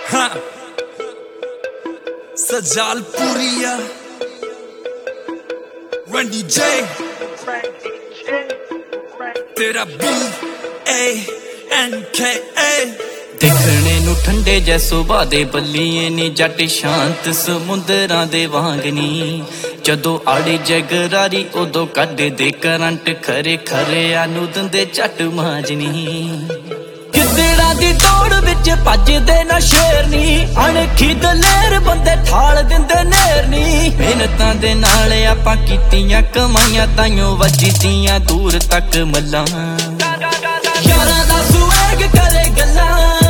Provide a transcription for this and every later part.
हाँ सजालपुरिया रंडी जे तेरा BANKA देखने नू ठंडे जै सुबह दे बल्लिए नी जट शांत समुंदरां दे वांग नी जदों आड़ी जगरारी उदों कड्डे दे करंट खरे खरे आनू दंदे झट मांजनी गिद्दड़ां दी दौड़ विच भजदे ना शेरनी अणखी दलेर बंदे ठाल दिंदे नेरनी मेहनतां दे नाल आपां कीतियां कमाईयां ताइयों वजदियां दूर तक मल्लां यारां दा सुएग करे गल्लां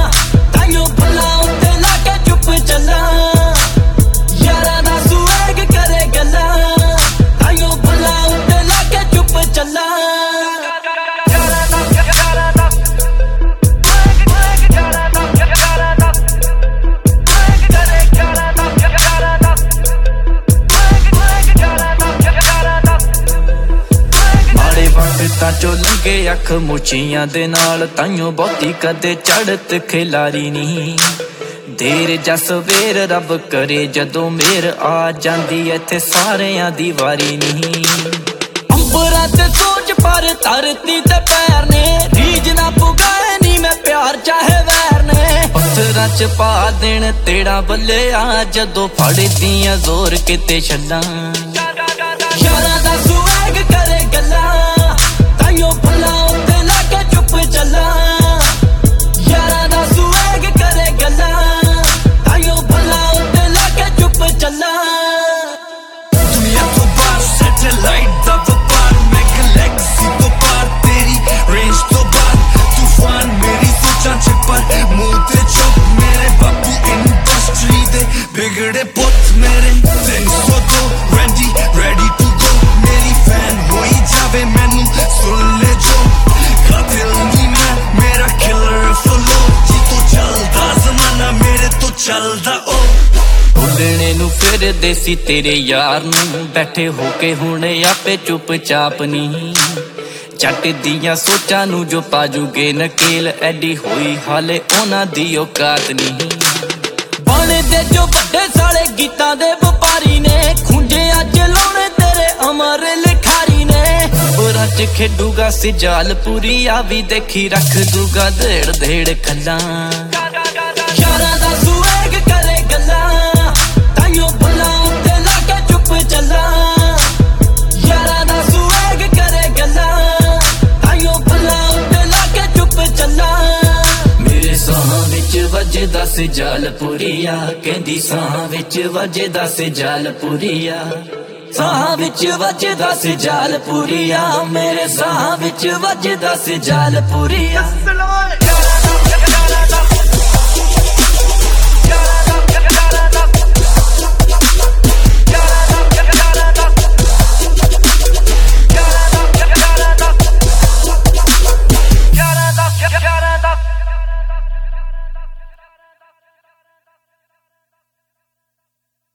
चो लंघे अख मुचियां दे नाल ताइयों बहुती कदे चढ़त खिलारी नहीं देर जा सवेर रब करे जदों मेर आ जांदी इत्थे सारेयां दी वारी नहीं अंबरां ते सोच पर धरती ते पैर ने रीज ना पुगाए नी मैं प्यार चाहे वैर ने पत्थरां च पा देण तेड़ा बल्ले आ जदों फड़दियां जोर किते छल्लां यारां दा सुएग करे गल्लां बिगड़े पुत मेरे 302 ready to go मेरी फैन होई जावे मैनू सुन ले जो कातिल नी मैं मेरा किलर फॉलो जी तो चलदा ज़माना मेरे तो चलदा ओ बोलने नू फिर देसी तेरे यार नू बैठे होके हुणे आपे चुपचाप नहीं जट दियां सोचां नू जो पाजूगे नकेल एडी होई हाले ओना दी औकात नहीं बाणे दे जो बड़े साले गीतां दे व्यापारी ने खुंजे अज लाउणे तेरे अमर लिखारी ने बुरा च खेडूगा सजालपुरी आ भी देखी रख दूगा धेड़ धेड़ खल्लां यारां दा सुएग करे गल्लां ताइयों भला उत्ते लाके चुप चल्लां यारां दा सुएग करे गल्लां ताइयों भला उत्ते लाके चुप चल्लां मेरे साह विच वजदा सजालपुरिया कहंदी साह विच वजदा सजालपुरिया साह विच वजदा सजालपुरिया मेरे साह विच वजदा सजालपुरिया